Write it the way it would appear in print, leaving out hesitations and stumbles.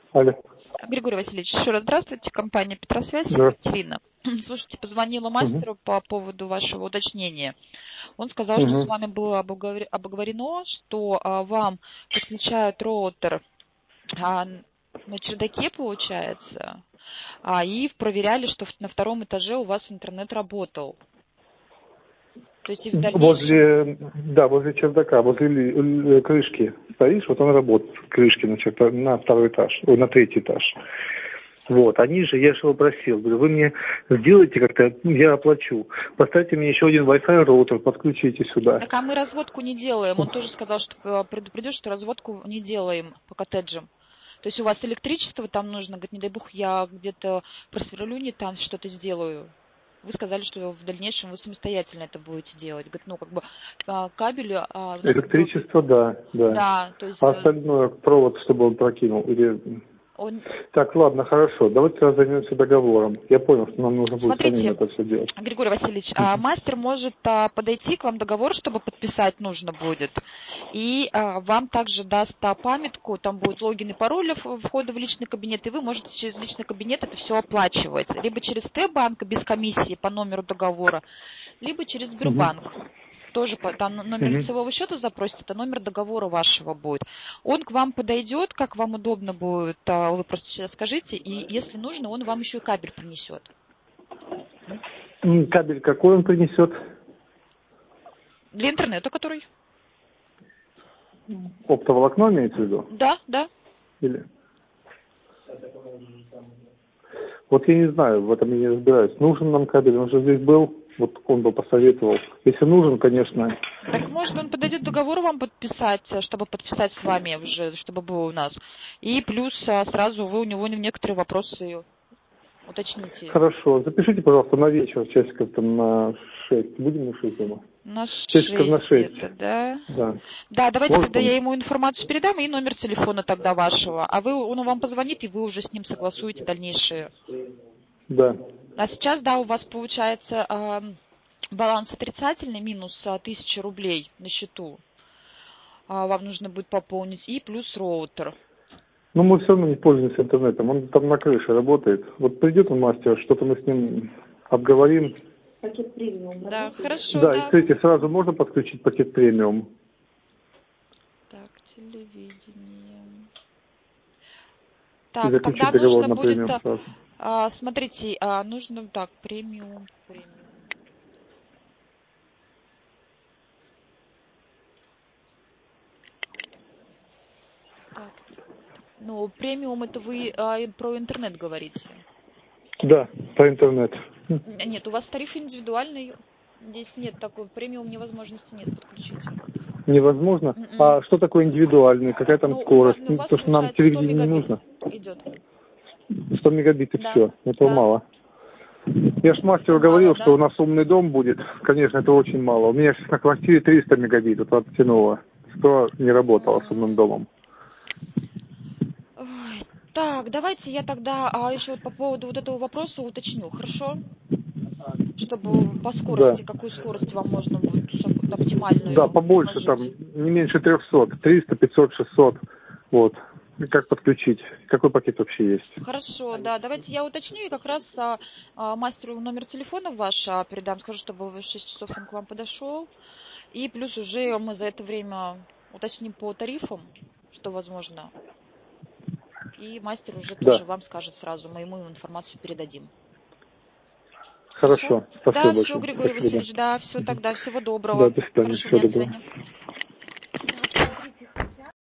Алло. Григорий Васильевич, еще раз здравствуйте. Компания Петросвязь, Да. Екатерина. Слушайте, позвонила Угу. мастеру по поводу вашего уточнения. Он сказал, что с Угу. вами было обговорено, что вам подключают роутер на чердаке, получается, и проверяли, что на втором этаже у вас интернет работал. То есть и в дальнейшем... Возле чердака, возле крышки стоишь, вот он работает, крышки на второй этаж, на третий этаж. Вот, они же, я же его просил, говорю, вы мне сделайте как-то, я оплачу, поставьте мне еще один Wi-Fi роутер, подключите сюда. Так, а мы разводку не делаем. Он тоже сказал, что предупредил, что разводку не делаем по коттеджам. То есть у вас электричество там нужно, говорит, не дай бог, я где-то просверлю, не там что-то сделаю. Вы сказали, что в дальнейшем вы самостоятельно это будете делать. Говорит, кабель у нас... Электричество, да. Да, то есть А остальное, провод, чтобы он прокинул, или... он... Так, ладно, хорошо. Давайте сейчас займемся договором. Я понял, что нам нужно будет самим Смотрите, это все делать. Григорий Васильевич, мастер может подойти к вам договор, чтобы подписать нужно будет. И вам также даст памятку, там будет логин и пароль входа в личный кабинет, и вы можете через личный кабинет это все оплачивать. Либо через Т-банк без комиссии по номеру договора, либо через Сбербанк. Тоже там номер лицевого счета запросит, это номер договора вашего будет. Он к вам подойдет, как вам удобно будет, вы просто сейчас скажите, и если нужно, он вам еще и кабель принесет. Кабель какой он принесет? Для интернета, который? Оптоволокно имеется в виду? Да. Или? Вот я не знаю, в этом я не разбираюсь. Нужен нам кабель, он же здесь был, вот он бы посоветовал. Если нужен, конечно. Так может он подойдет договор вам подписать, чтобы подписать с вами уже, чтобы было у нас. И плюс сразу вы у него некоторые вопросы уточните. Хорошо, запишите, пожалуйста, на вечер, часиков там на 6. Будем на 6 дома? На 6 часиков на 6. где-то, да? Да. Да, давайте Может тогда он? я ему информацию передам и номер телефона тогда вашего. А он вам позвонит, и вы уже с ним согласуете дальнейшие. Да. А сейчас, да, у вас получается баланс отрицательный, минус 1000 рублей на счету. Вам нужно будет пополнить, и плюс роутер. Но мы все равно не пользуемся интернетом, он там на крыше работает. Вот придет он мастер, что-то мы с ним обговорим. Пакет премиум. Да, хорошо, Да, да. и, кстати, сразу можно подключить пакет премиум? Так, телевидение. И Так, заключить тогда договор нужно на будет, премиум сразу. смотрите, нужно, так, премиум. Так, ну, премиум это вы про интернет говорите? Да, по интернету. Нет, у вас тариф индивидуальный, здесь нет такой, премиум невозможности нет подключить. Невозможно? А что такое индивидуальный? Какая там Ну, скорость? у вас То, что нам получается 100 телевидение не мегабит нужно. идет. 100 мегабит и Да. все. Этого Да. мало. Я ж мастеру Это говорил, мало, что да? у нас умный дом будет. Конечно, это очень мало. У меня сейчас на квартире 300 мегабит, это оттянуло. 100 не работало с умным домом. Ой, так, давайте я тогда еще вот по поводу вот этого вопроса уточню, хорошо? Чтобы по Да. скорости, какую скорость вам можно будет Да, оптимальную побольше, там, положить. не меньше 300. 300, 500, 600. Вот. И как подключить? Какой пакет вообще есть? Хорошо, да, давайте я уточню и как раз мастеру номер телефона ваш передам, скажу, чтобы в 6 часов он к вам подошел. И плюс уже мы за это время уточним по тарифам, что возможно. И мастер уже тоже Да. вам скажет сразу, мы ему информацию передадим. Хорошо. Спасибо Да, все, большое. Григорий Спасибо, Васильевич, да, все тогда, всего да. доброго. До свидания. Хорошего Всего дня, до доброго. свидания.